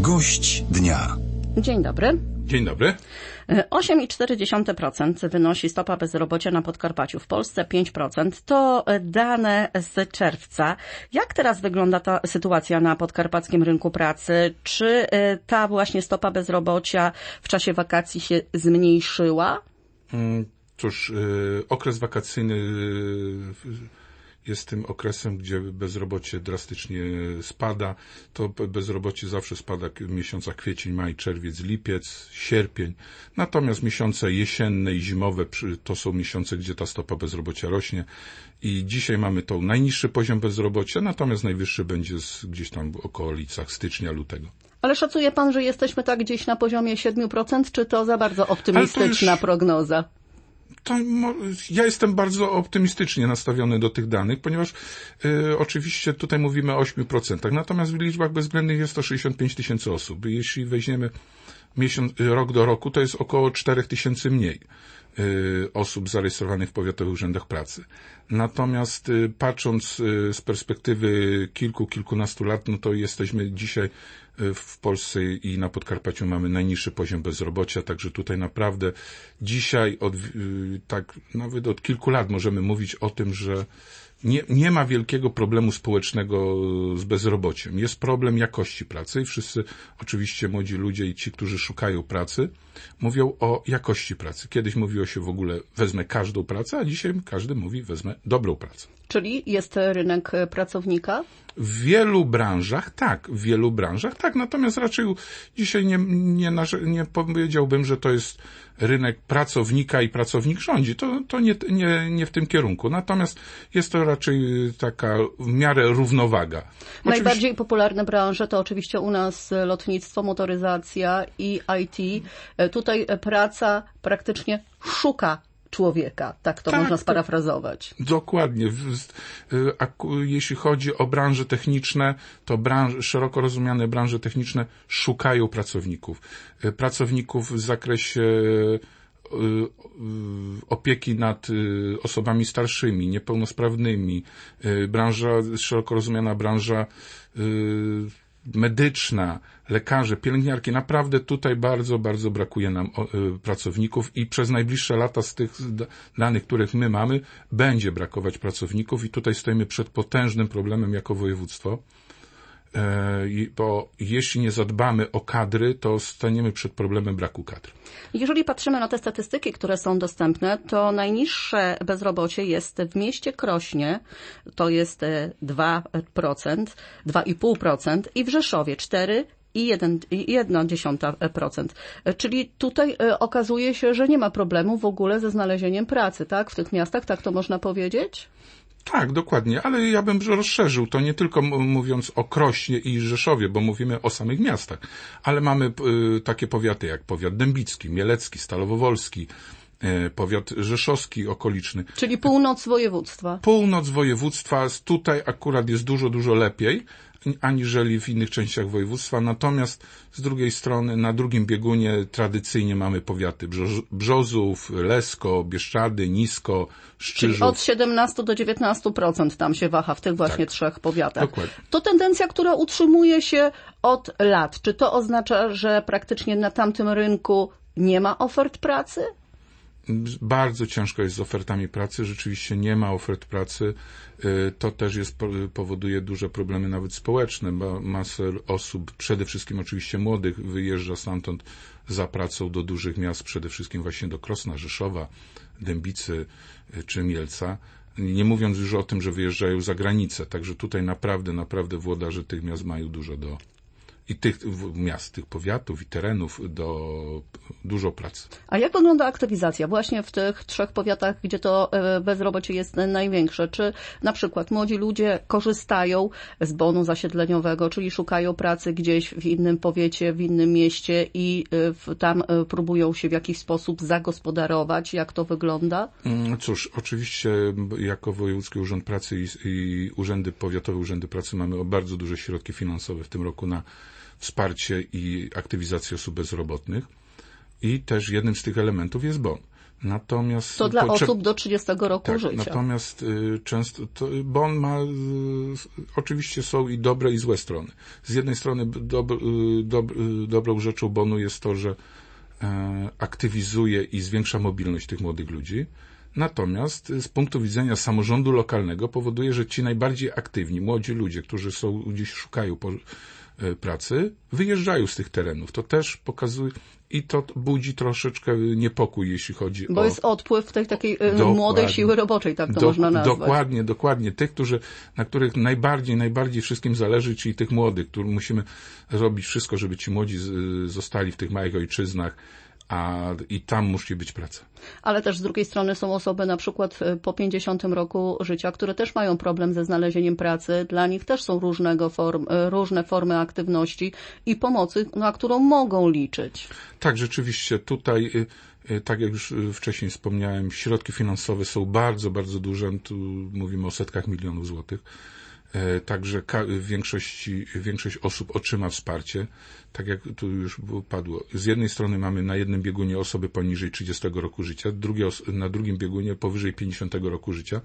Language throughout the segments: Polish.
Gość dnia. Dzień dobry. Dzień dobry. 8,4% wynosi stopa bezrobocia na Podkarpaciu. W Polsce 5%. To dane z czerwca. Jak teraz wygląda ta sytuacja na podkarpackim rynku pracy? Czy ta właśnie stopa bezrobocia w czasie wakacji się zmniejszyła? Cóż, okres wakacyjny jest tym okresem, gdzie bezrobocie drastycznie spada. To bezrobocie zawsze spada w miesiącach kwiecień, maj, czerwiec, lipiec, sierpień. Natomiast miesiące jesienne i zimowe to są miesiące, gdzie ta stopa bezrobocia rośnie. I dzisiaj mamy to najniższy poziom bezrobocia, natomiast najwyższy będzie gdzieś tam w okolicach stycznia, lutego. Ale szacuje pan, że jesteśmy tak gdzieś na poziomie 7%, czy to za bardzo optymistyczna prognoza? Ja jestem bardzo optymistycznie nastawiony do tych danych, ponieważ oczywiście tutaj mówimy o 8%, natomiast w liczbach bezwzględnych jest to 65 tysięcy osób. Jeśli weźmiemy rok do roku, to jest około 4 tysięcy mniej osób zarejestrowanych w powiatowych urzędach pracy. Natomiast patrząc z perspektywy kilkunastu lat, no to jesteśmy dzisiaj w Polsce i na Podkarpaciu mamy najniższy poziom bezrobocia, także tutaj naprawdę dzisiaj nawet od kilku lat możemy mówić o tym, że nie ma wielkiego problemu społecznego z bezrobociem. Jest problem jakości pracy i wszyscy, oczywiście młodzi ludzie i ci, którzy szukają pracy, mówią o jakości pracy. Kiedyś mówiło się w ogóle wezmę każdą pracę, a dzisiaj każdy mówi wezmę dobrą pracę. Czyli jest rynek pracownika? W wielu branżach tak, natomiast raczej dzisiaj nie powiedziałbym, że to jest rynek pracownika i pracownik rządzi. To nie w tym kierunku. Natomiast jest to raczej taka w miarę równowaga. Najbardziej popularne branże to oczywiście u nas lotnictwo, motoryzacja i IT. Tutaj praca praktycznie szuka człowieka, tak to można sparafrazować. Dokładnie. Jeśli chodzi o branże techniczne, to szeroko rozumiane branże techniczne szukają pracowników. Pracowników w zakresie opieki nad osobami starszymi, niepełnosprawnymi, szeroko rozumiana branża medyczna, lekarze, pielęgniarki. Naprawdę tutaj bardzo, bardzo brakuje nam pracowników i przez najbliższe lata z tych danych, których my mamy, będzie brakować pracowników i tutaj stoimy przed potężnym problemem jako województwo, bo jeśli nie zadbamy o kadry, to staniemy przed problemem braku kadr. Jeżeli patrzymy na te statystyki, które są dostępne, to najniższe bezrobocie jest w mieście Krośnie, to jest 2,5% i w Rzeszowie 4,1%. Czyli tutaj okazuje się, że nie ma problemu w ogóle ze znalezieniem pracy, tak? W tych miastach, tak to można powiedzieć? Tak, dokładnie, ale ja bym rozszerzył to nie tylko mówiąc o Krośnie i Rzeszowie, bo mówimy o samych miastach, ale mamy takie powiaty jak powiat dębicki, mielecki, stalowowolski, powiat rzeszowski okoliczny. Czyli północ województwa. Północ województwa, tutaj akurat jest dużo, dużo lepiej aniżeli w innych częściach województwa, natomiast z drugiej strony na drugim biegunie tradycyjnie mamy powiaty Brzozów, Lesko, Bieszczady, Nisko, Szczyżów. Czyli od 17 do 19% tam się waha w tych właśnie trzech powiatach. Dokładnie. To tendencja, która utrzymuje się od lat. Czy to oznacza, że praktycznie na tamtym rynku nie ma ofert pracy? Bardzo ciężko jest z ofertami pracy, rzeczywiście nie ma ofert pracy. To też powoduje duże problemy nawet społeczne, bo masę osób, przede wszystkim oczywiście młodych, wyjeżdża stamtąd za pracą do dużych miast, przede wszystkim właśnie do Krosna, Rzeszowa, Dębicy czy Mielca. Nie mówiąc już o tym, że wyjeżdżają za granicę. Także tutaj naprawdę włodarze tych miast mają dużo i tych miast, tych powiatów i terenów dużo pracy. A jak wygląda aktywizacja właśnie w tych trzech powiatach, gdzie to bezrobocie jest największe? Czy na przykład młodzi ludzie korzystają z bonu zasiedleniowego, czyli szukają pracy gdzieś w innym powiecie, w innym mieście i tam próbują się w jakiś sposób zagospodarować? Jak to wygląda? Cóż, oczywiście jako Wojewódzki Urząd Pracy i powiatowe urzędy pracy mamy bardzo duże środki finansowe w tym roku na wsparcie i aktywizację osób bezrobotnych i też jednym z tych elementów jest bon. Natomiast To dla osób do 30 roku życia. Natomiast często, bo on ma, oczywiście są i dobre i złe strony. Z jednej strony dobrą rzeczą bonu jest to, że aktywizuje i zwiększa mobilność tych młodych ludzi. Natomiast z punktu widzenia samorządu lokalnego powoduje, że ci najbardziej aktywni, młodzi ludzie, którzy gdzieś szukają pracy, wyjeżdżają z tych terenów. To też pokazuje i to budzi troszeczkę niepokój, jeśli chodzi Bo jest odpływ tej takiej młodej siły roboczej, tak to można nazwać. Dokładnie. Tych, na których najbardziej wszystkim zależy, czyli tych młodych, którym musimy robić wszystko, żeby ci młodzi zostali w tych małych ojczyznach, i tam musi być praca. Ale też z drugiej strony są osoby na przykład po 50 roku życia, które też mają problem ze znalezieniem pracy. Dla nich też są różne formy aktywności i pomocy, na którą mogą liczyć. Tak, rzeczywiście. Tutaj, tak jak już wcześniej wspomniałem, środki finansowe są bardzo, bardzo duże. Tu mówimy o setkach milionów złotych. Także większość osób otrzyma wsparcie, tak jak tu już padło. Z jednej strony mamy na jednym biegunie osoby poniżej 30 roku życia, na drugim biegunie powyżej 50 roku życia.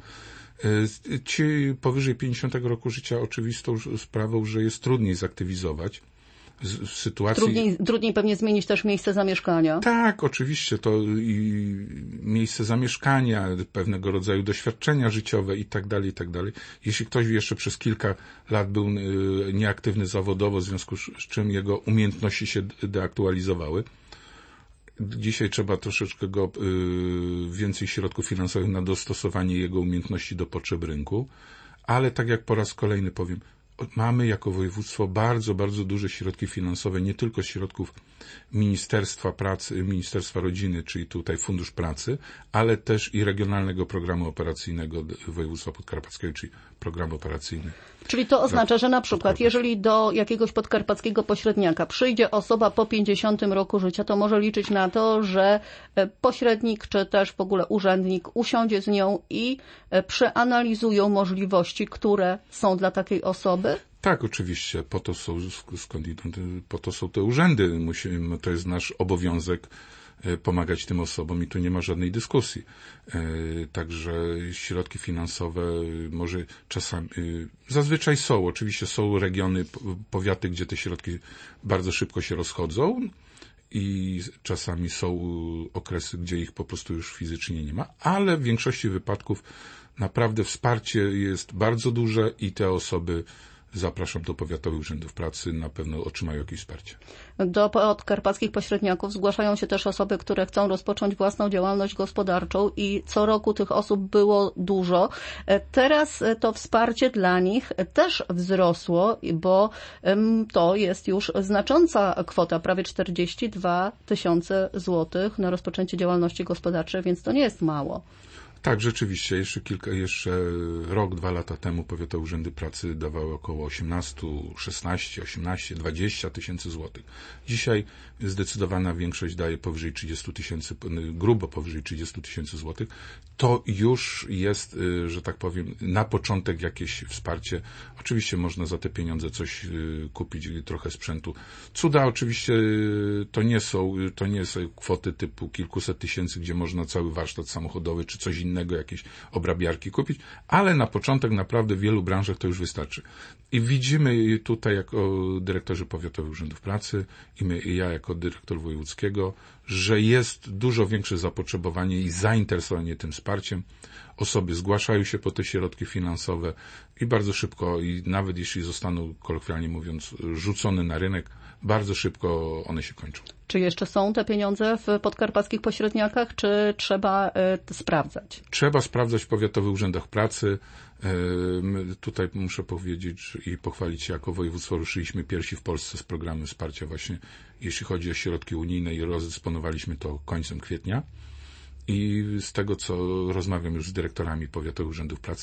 Ci powyżej 50 roku życia oczywistą sprawą, że jest trudniej zaktywizować w sytuacji... Trudniej pewnie zmienić też miejsce zamieszkania. Tak, oczywiście, to i miejsce zamieszkania, pewnego rodzaju doświadczenia życiowe i tak dalej, i tak dalej. Jeśli ktoś jeszcze przez kilka lat był nieaktywny zawodowo, w związku z czym jego umiejętności się deaktualizowały, dzisiaj trzeba troszeczkę więcej środków finansowych na dostosowanie jego umiejętności do potrzeb rynku, ale tak jak po raz kolejny powiem, mamy jako województwo bardzo, bardzo duże środki finansowe, nie tylko środków Ministerstwa Pracy, Ministerstwa Rodziny, czyli tutaj Fundusz Pracy, ale też i Regionalnego Programu Operacyjnego Województwa Podkarpackiego, czyli Program Operacyjny. Czyli to oznacza, że na przykład jeżeli do jakiegoś podkarpackiego pośredniaka przyjdzie osoba po 50 roku życia, to może liczyć na to, że pośrednik czy też w ogóle urzędnik usiądzie z nią i przeanalizują możliwości, które są dla takiej osoby? Tak, oczywiście. Po to są te urzędy. To jest nasz obowiązek pomagać tym osobom i tu nie ma żadnej dyskusji. Także środki finansowe może czasami, zazwyczaj oczywiście są regiony, powiaty, gdzie te środki bardzo szybko się rozchodzą i czasami są okresy, gdzie ich po prostu już fizycznie nie ma, ale w większości wypadków naprawdę wsparcie jest bardzo duże i te osoby, zapraszam do powiatowych urzędów pracy, na pewno otrzymają jakieś wsparcie. Do podkarpackich pośredniaków zgłaszają się też osoby, które chcą rozpocząć własną działalność gospodarczą i co roku tych osób było dużo. Teraz to wsparcie dla nich też wzrosło, bo to jest już znacząca kwota, prawie 42 000 złotych na rozpoczęcie działalności gospodarczej, więc to nie jest mało. Tak, rzeczywiście. Jeszcze rok, 2 lata temu powiatowe urzędy pracy dawały około 20 tysięcy złotych. Dzisiaj zdecydowana większość daje powyżej 30 tysięcy, grubo powyżej 30 tysięcy złotych. To już jest, że tak powiem, na początek jakieś wsparcie. Oczywiście można za te pieniądze coś kupić, trochę sprzętu. Cuda oczywiście to nie są kwoty typu kilkuset tysięcy, gdzie można cały warsztat samochodowy czy coś innego, jakieś obrabiarki kupić, ale na początek naprawdę w wielu branżach to już wystarczy. I widzimy tutaj jako dyrektorzy powiatowych urzędów pracy i ja jako dyrektor wojewódzkiego, że jest dużo większe zapotrzebowanie i zainteresowanie tym wsparciem. Osoby zgłaszają się po te środki finansowe i bardzo szybko, i nawet jeśli zostaną, kolokwialnie mówiąc, rzucone na rynek, bardzo szybko one się kończą. Czy jeszcze są te pieniądze w podkarpackich pośredniakach, czy trzeba sprawdzać? Trzeba sprawdzać w powiatowych urzędach pracy. Tutaj muszę powiedzieć i pochwalić się, jako województwo ruszyliśmy pierwsi w Polsce z programem wsparcia właśnie, jeśli chodzi o środki unijne i rozdysponowaliśmy to końcem kwietnia. I z tego, co rozmawiam już z dyrektorami powiatowych urzędów pracy,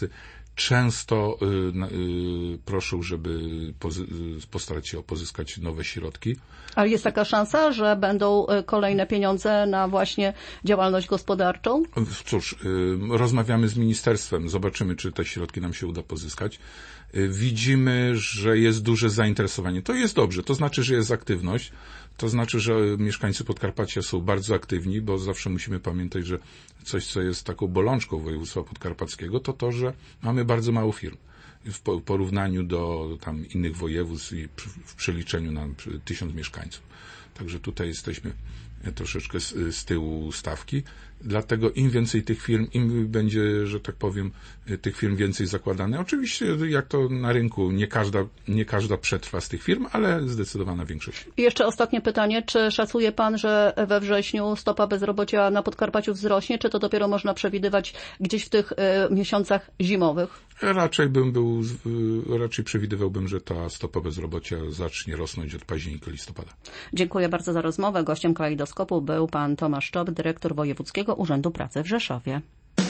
często proszą, żeby postarać się o pozyskać nowe środki. Ale jest taka szansa, że będą kolejne pieniądze na właśnie działalność gospodarczą? Cóż, rozmawiamy z ministerstwem, zobaczymy, czy te środki nam się uda pozyskać. Widzimy, że jest duże zainteresowanie. To jest dobrze, to znaczy, że jest aktywność. To znaczy, że mieszkańcy Podkarpacia są bardzo aktywni, bo zawsze musimy pamiętać, że coś, co jest taką bolączką województwa podkarpackiego, to to, że mamy bardzo mało firm. W porównaniu do tam innych województw i w przeliczeniu na 1000 mieszkańców. Także tutaj jesteśmy troszeczkę z tyłu stawki. Dlatego im więcej tych firm, im będzie, że tak powiem, tych firm więcej zakładane. Oczywiście, jak to na rynku, nie każda przetrwa z tych firm, ale zdecydowana większość. I jeszcze ostatnie pytanie. Czy szacuje pan, że we wrześniu stopa bezrobocia na Podkarpaciu wzrośnie, czy to dopiero można przewidywać gdzieś w tych miesiącach zimowych? Raczej przewidywałbym, że ta stopa bezrobocia zacznie rosnąć od października, listopada. Dziękuję bardzo za rozmowę. Gościem Kalejdoskopu był pan Tomasz Czop, dyrektor Wojewódzkiego Urzędu Pracy w Rzeszowie.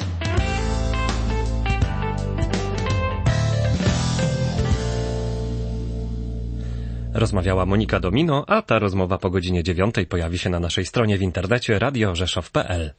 Rozmawiała Monika Domino, a ta rozmowa po godzinie 9 pojawi się na naszej stronie w internecie radiorzeszow.pl.